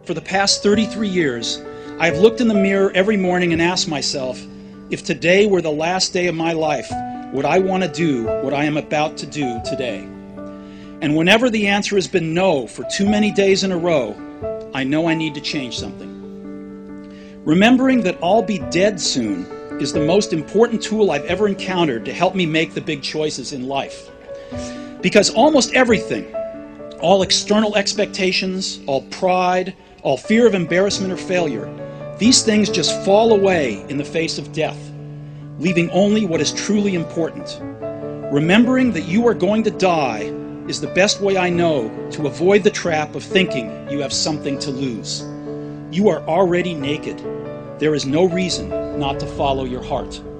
For the past 33 years, I have looked in the mirror every morning and asked myself, if today were the last day of my life, would I want to do what I am about to do today? And whenever the answer has been no for too many days in a row, I know I need to change something. Remembering that I'll be dead soon is the most important tool I've ever encountered to help me make the big choices in life. Because almost everything, all external expectations, all pride, all fear of embarrassment or failure, these things just fall away in the face of death, leaving only what is truly important. Remembering that you are going to die is the best way I know to avoid the trap of thinking you have something to lose. You are already naked. There is no reason not to follow your heart.